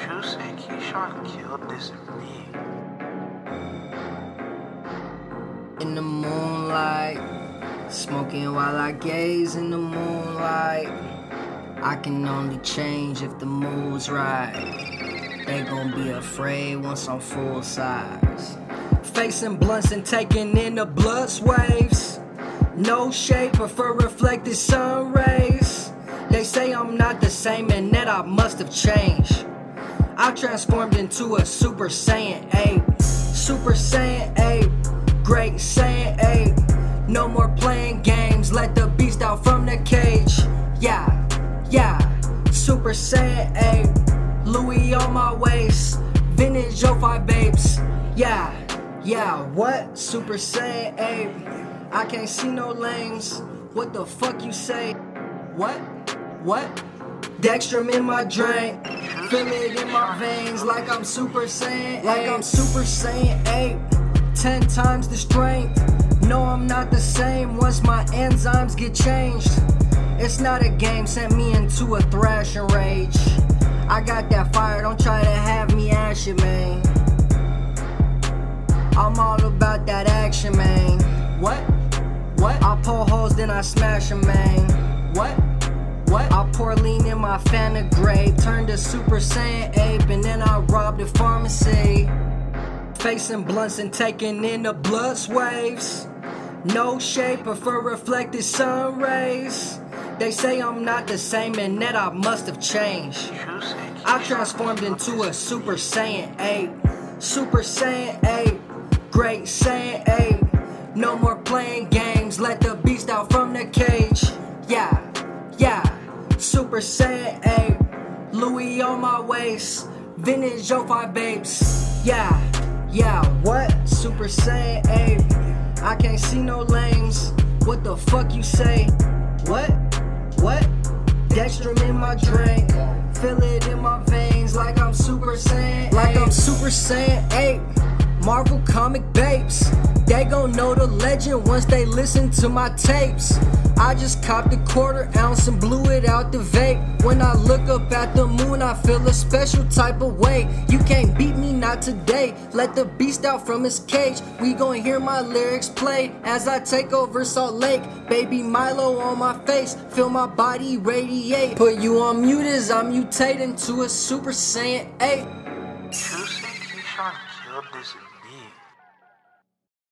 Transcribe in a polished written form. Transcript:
True say Keyshawn killed this me. In the moonlight, smoking while I gaze in the moonlight. I can only change if the mood's right. They gon' be afraid once I'm full size. Facing blunts and taking in the blood waves. No shade, prefer reflected sun rays. They say I'm not the same and that I must have changed. I transformed into a Super Saiyan 8. Super Saiyan 8, Great Saiyan 8. No more playing games, let the beast out from the cage. Yeah, Super Saiyan 8, Louis on my waist, vintage 05 babes. Yeah, what? Super Saiyan 8, I can't see no lanes. What the fuck you say? What? Dextrum in my drink, feel it in my veins like I'm Super Saiyan 8. Like I'm Super Saiyan 8, 10 times the strength. No, I'm not the same once my enzymes get changed. It's not a game, sent me into a thrashing rage. I got that fire, don't try to have me ash it, man. I'm all about that action, man. What? I pull holes, then I smash them, man. What? I pour lean in my Fanta grape, turned to Super Saiyan 8, and then I robbed a pharmacy. Facing blunts and taking in the blood waves. No shade, prefer reflected sun rays. They say I'm not the same and that I must have changed. I transformed into a Super Saiyan 8. Super Saiyan 8, Great Saiyan 8. No more playing games, let the beast out from the cage. Yeah, Super Saiyan 8, Louis on my waist, vintage 05 babes. Yeah, what? Super Saiyan 8, I can't see no lanes. What the fuck you say? What? Dextrum in my drink, feel it in my veins like I'm Super Saiyan 8. Like I'm Super Saiyan 8, Marvel comic babes. They gon' know the legend once they listen to my tapes. I just copped a quarter ounce and blew it out the vape. When I look up at the moon, I feel a special type of way. You can't beat me, not today. Let the beast out from his cage. We gon' hear my lyrics play as I take over Salt Lake. Baby Milo on my face, feel my body radiate. Put you on mute as I mutate into a Super Saiyan 8. True say Keyshawn killed this